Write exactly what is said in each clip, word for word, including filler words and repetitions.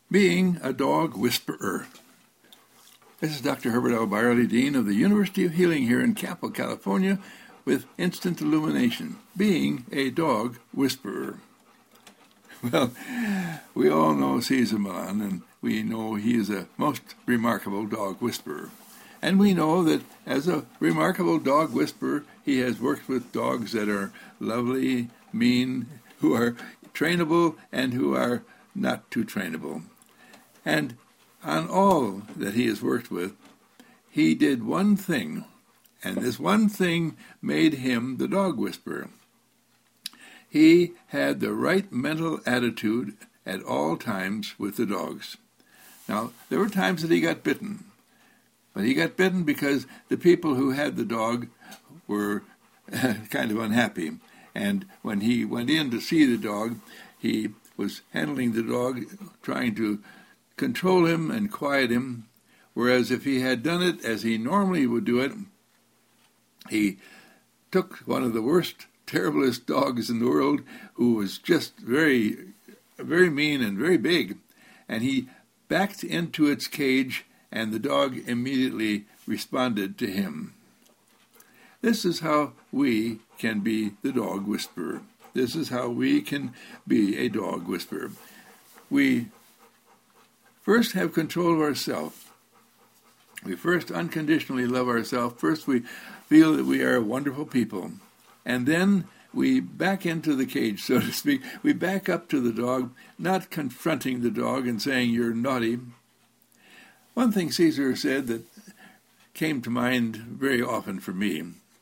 Being a Dog Whisperer. This is Doctor Herbert L. Byerly, Dean of the University of Healing here in Capel, California, with Instant Illumination. Being a Dog Whisperer. Well, we all know Cesar Millan, and we know he is a most remarkable dog whisperer. And we know that as a remarkable dog whisperer, he has worked with dogs that are lovely, mean, who are trainable, and who are not too trainable. And on all that he has worked with, he did one thing, and this one thing made him the dog whisperer. He had the right mental attitude at all times with the dogs. Now, there were times that he got bitten, but he got bitten because the people who had the dog were kind of unhappy. And when he went in to see the dog, he was handling the dog, trying to control him and quiet him, whereas if he had done it as he normally would do it, he took one of the worst, terriblest dogs in the world, who was just very, very mean and very big, and he backed into its cage, and the dog immediately responded to him. This is how we can be the dog whisperer. This is how we can be a dog whisperer. We first have control of ourselves. We first unconditionally love ourselves. First we feel that we are wonderful people. And then we back into the cage, so to speak. We back up to the dog, not confronting the dog and saying, "You're naughty." One thing Caesar said that came to mind very often for me.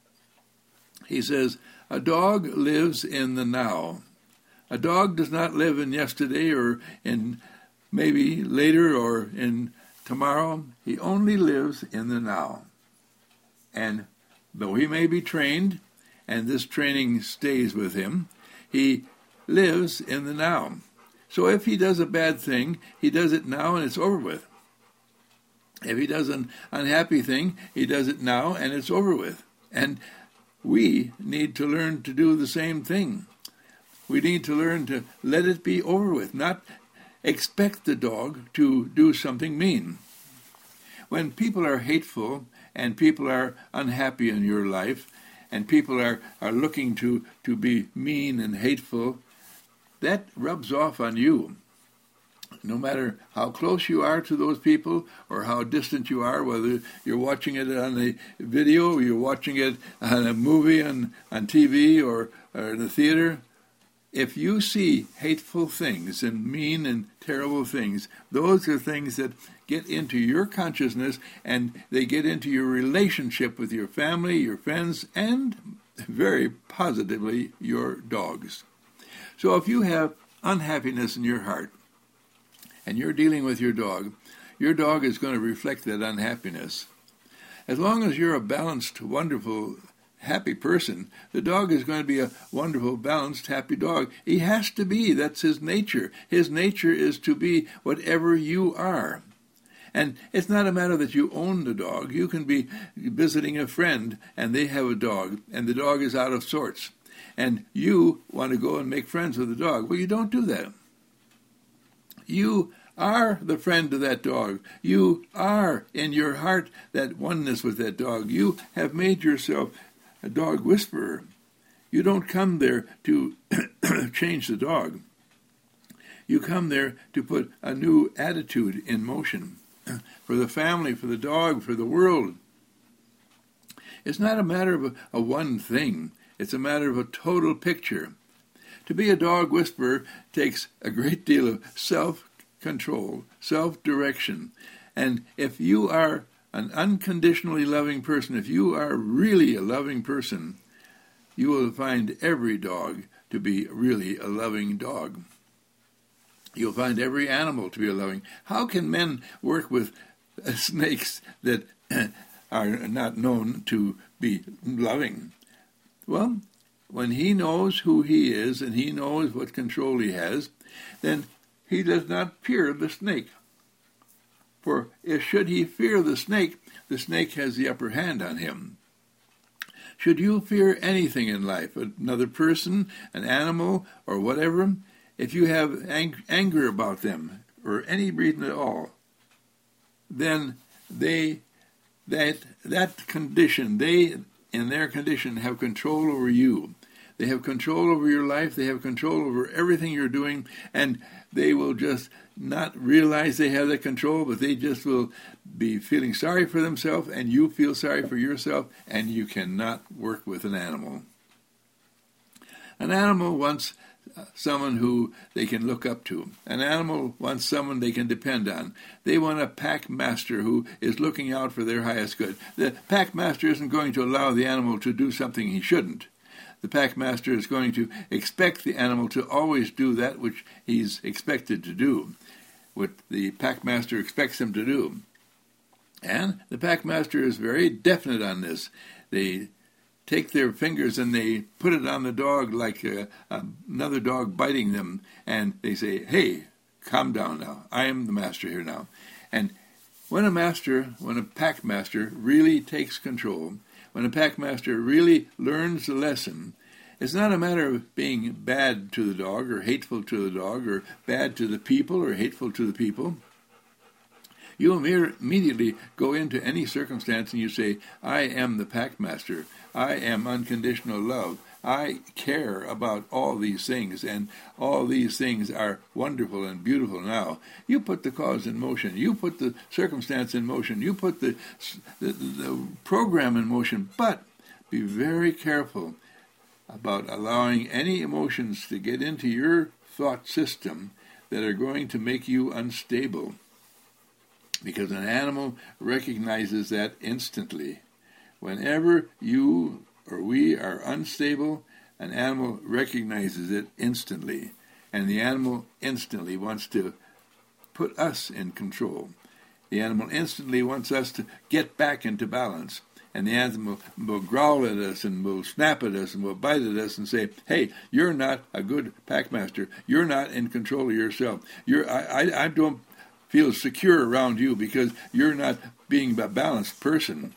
He says, "A dog lives in the now. A dog does not live in yesterday or in maybe later or in tomorrow. He only lives in the now. And though he may be trained, and this training stays with him, he lives in the now. So if he does a bad thing, he does it now and it's over with. If he does an unhappy thing, he does it now and it's over with. And we need to learn to do the same thing. We need to learn to let it be over with, not expect the dog to do something mean. When people are hateful and people are unhappy in your life and people are, are looking to, to be mean and hateful, that rubs off on you. No matter how close you are to those people or how distant you are, whether you're watching it on a video or you're watching it on a movie on, on T V or, or in the theater, if you see hateful things and mean and terrible things, those are things that get into your consciousness and they get into your relationship with your family, your friends, and very positively your dogs. So if you have unhappiness in your heart and you're dealing with your dog, your dog is going to reflect that unhappiness. As long as you're a balanced, wonderful, happy person, the dog is going to be a wonderful, balanced, happy dog. He has to be. That's his nature. His nature is to be whatever you are. And it's not a matter that you own the dog. You can be visiting a friend and they have a dog and the dog is out of sorts. And you want to go and make friends with the dog. Well, you don't do that. You are the friend of that dog. You are in your heart that oneness with that dog. You have made yourself a dog whisperer. You don't come there to change the dog. You come there to put a new attitude in motion for the family, for the dog, for the world. It's not a matter of a, a one thing. It's a matter of a total picture. To be a dog whisperer takes a great deal of self-control, self-direction. And if you are an unconditionally loving person, if you are really a loving person, you will find every dog to be really a loving dog. You'll find every animal to be a loving. How can men work with uh, snakes that are not known to be loving? Well, when he knows who he is and he knows what control he has, then he does not fear the snake. For if should he fear the snake, the snake has the upper hand on him. Should you fear anything in life, another person, an animal, or whatever, if you have ang- anger about them, for any reason at all, then they that that condition, they in their condition have control over you. They have control over your life. They have control over everything you're doing, and they will just not realize they have that control, but they just will be feeling sorry for themselves, and you feel sorry for yourself, and you cannot work with an animal. An animal wants someone who they can look up to. An animal wants someone they can depend on. They want a pack master who is looking out for their highest good. The pack master isn't going to allow the animal to do something he shouldn't. The pack master is going to expect the animal to always do that which he's expected to do, what the pack master expects him to do. And the pack master is very definite on this. They take their fingers and they put it on the dog like uh, another dog biting them, and they say, "Hey, calm down now. I am the master here now." And when a master, when a pack master really takes control, when a pack master really learns the lesson, it's not a matter of being bad to the dog or hateful to the dog or bad to the people or hateful to the people. You immediately go into any circumstance and you say, "I am the pack master. I am unconditional love. I care about all these things, and all these things are wonderful and beautiful now." You put the cause in motion. You put the circumstance in motion. You put the, the, the program in motion. But be very careful about allowing any emotions to get into your thought system that are going to make you unstable. Because an animal recognizes that instantly. Whenever you or we are unstable, an animal recognizes it instantly. And the animal instantly wants to put us in control. The animal instantly wants us to get back into balance. And the animal will growl at us and will snap at us and will bite at us and say, "Hey, you're not a good packmaster. You're not in control of yourself. You're I, I, I don't feel secure around you because you're not being a balanced person."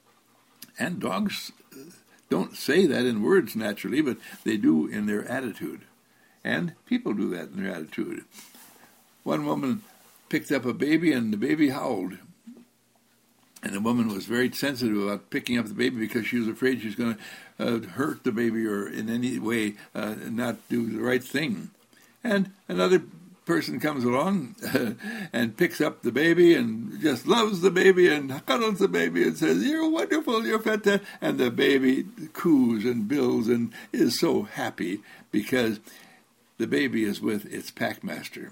And dogs don't say that in words naturally, but they do in their attitude. And people do that in their attitude. One woman picked up a baby and the baby howled. And the woman was very sensitive about picking up the baby because she was afraid she was going to uh, hurt the baby or in any way uh, not do the right thing. And another person comes along and picks up the baby and just loves the baby and cuddles the baby and says, "You're wonderful, you're fantastic." And the baby coos and bills and is so happy because the baby is with its packmaster.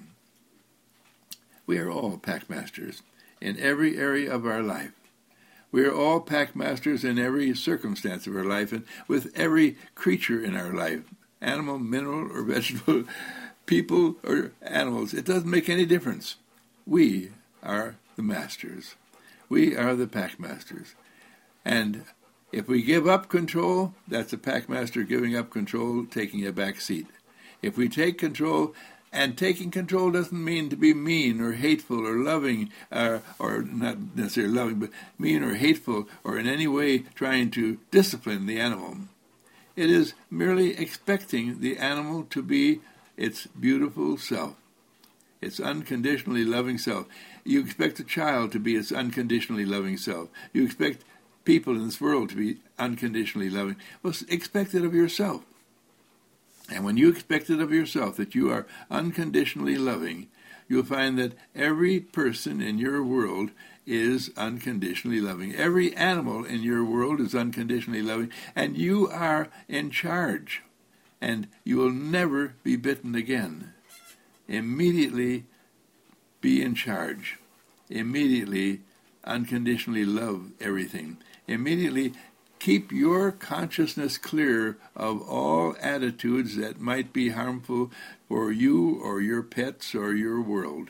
We are all packmasters in every area of our life. We are all packmasters in every circumstance of our life and with every creature in our life, animal, mineral, or vegetable, people or animals. It doesn't make any difference. We are the masters. We are the packmasters. And if we give up control, that's a packmaster giving up control, taking a back seat. If we take control, and taking control doesn't mean to be mean or hateful or loving, uh, or not necessarily loving, but mean or hateful or in any way trying to discipline the animal. It is merely expecting the animal to be its beautiful self, its unconditionally loving self. You expect a child to be its unconditionally loving self. You expect people in this world to be unconditionally loving. Well, expect it of yourself. And when you expect it of yourself that you are unconditionally loving, you'll find that every person in your world is unconditionally loving. Every animal in your world is unconditionally loving, and you are in charge. And you will never be bitten again. Immediately be in charge. Immediately unconditionally love everything. Immediately keep your consciousness clear of all attitudes that might be harmful for you or your pets or your world.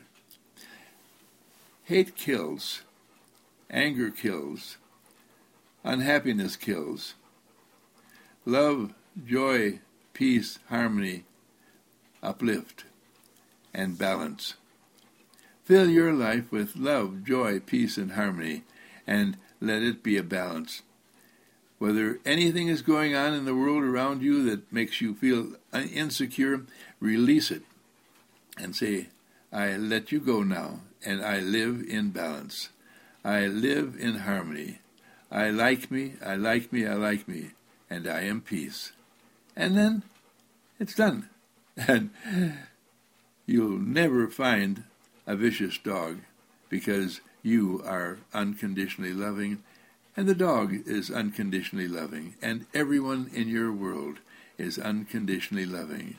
Hate kills. Anger kills. Unhappiness kills. Love, joy, peace, harmony, uplift, and balance. Fill your life with love, joy, peace, and harmony, and let it be a balance. Whether anything is going on in the world around you that makes you feel insecure, release it and say, I let you go now, and I live in balance. I live in harmony. I like me, I like me, I like me, and I am peace. And then it's done. And you'll never find a vicious dog because you are unconditionally loving, and the dog is unconditionally loving, and everyone in your world is unconditionally loving.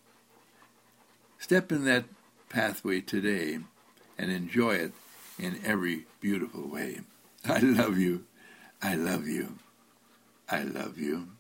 Step in that pathway today and enjoy it in every beautiful way. I love you. I love you. I love you.